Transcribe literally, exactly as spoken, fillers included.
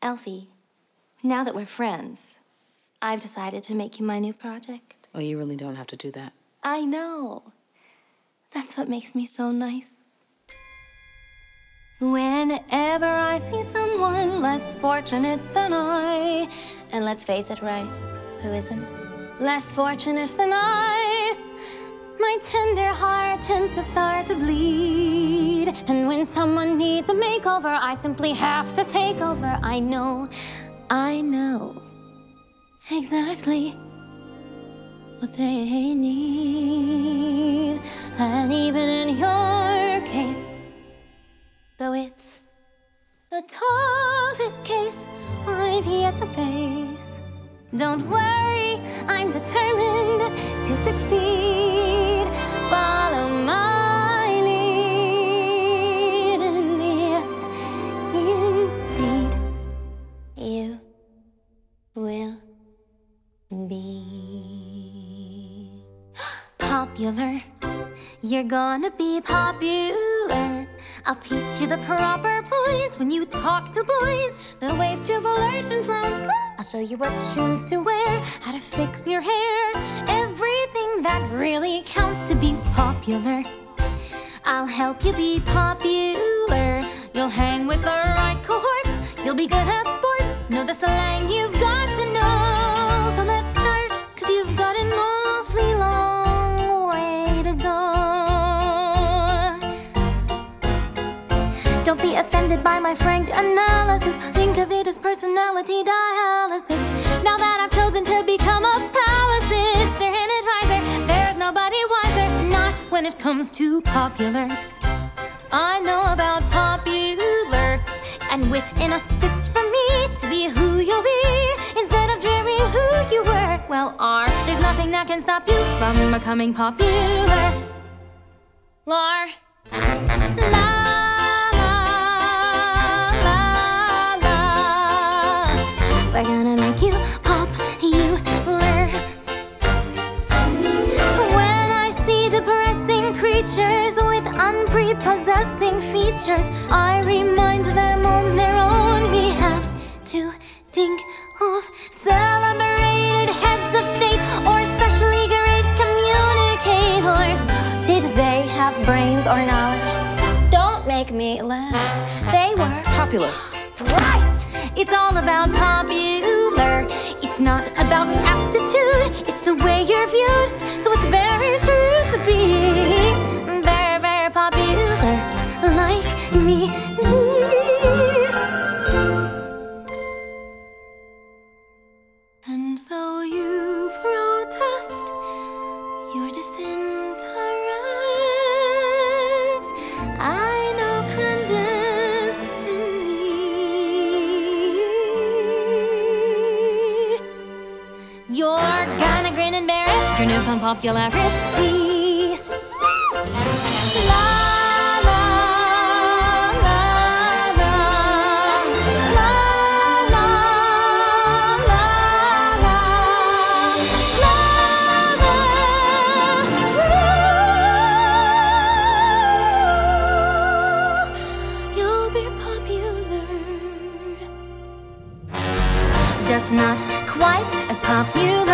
Alfie, now that we're friends, I've decided to make you my new project. Oh, you really don't have to do that. I know. That's what makes me so nice. Whenever I see someone less fortunate than I, and let's face it, right, who isn't? Less fortunate than I, my tender heart tends to start to bleed. And when someone needs a makeover, I simply have to take over. I know, I know exactly what they need. And even in your case, though it's the toughest case I've yet to face, don't worry, I'm determined to succeed. Follow my lead, and yes, indeed, you will be popular. You're gonna be popular. I'll teach you the proper ploys when you talk to boys, the ways to flirt and flounce. I'll show you what shoes to wear, how to fix your hair, everything that really counts to be popular. I'll help you be popular. You'll hang with the right cohorts. You'll be good at sports. Know the slang you've got to know. So let's start, 'cause you've got an awfully long way to go. Don't be offended by my frank analysis. Think of it as personality dialysis. Now that I've chosen to become a palace sister and advisor, there's nobody wiser, not when it comes to popular. I know about popular, and with an assist from me to be who you'll be, instead of dreaming who you were, well, are. There's nothing that can stop you from becoming popular. Lar. La. We're gonna make you popular. When I see depressing creatures with unprepossessing features, I remind them on their own behalf to think of celebrated heads of state or especially great communicators. Did they have brains or knowledge? Don't make me laugh. They were Popular. right! It's all about popular. It's not about aptitude, it's the way you're viewed. So it's very true to be very, very popular, like me. And though you protest your disinterest, I know clandestinely you're gonna grin and bear it, your newfound popularity. La la la la la la la la la la. You'll be popular, just not quite as popular